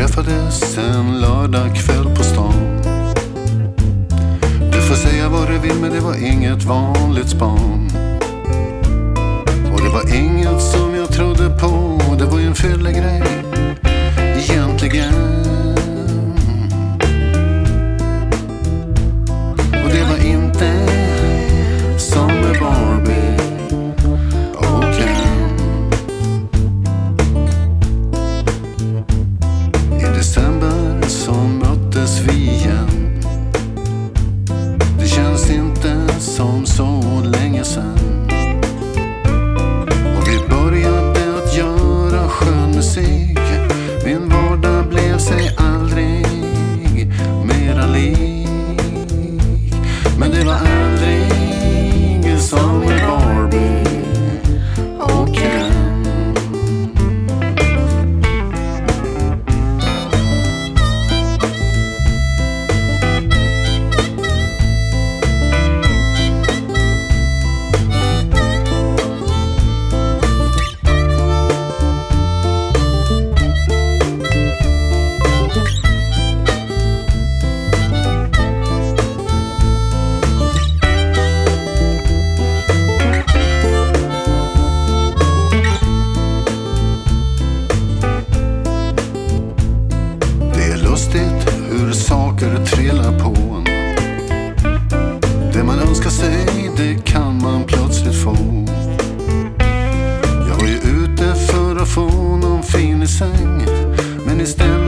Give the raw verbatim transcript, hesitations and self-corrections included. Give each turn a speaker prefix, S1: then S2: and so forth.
S1: träffades en lördagkväll på stan. Du får säga vad du vill, men det var inget vanligt span. Och det var inget som jag trodde på. Det var ju en fyllegrej egentligen. Och det var inte som med Barbie och Ken. I december så möttes vi igen. Det känns inte som så länge sedan. Och vi började att göra skön musik. Min vardag blev sig aldrig mera lik. Men det var aldrig som med Barbie och Ken. Hur saker trillar på en. Det man önskar sig, det kan man plötsligt få. Jag var ju ute för att få någon fin i säng, men istället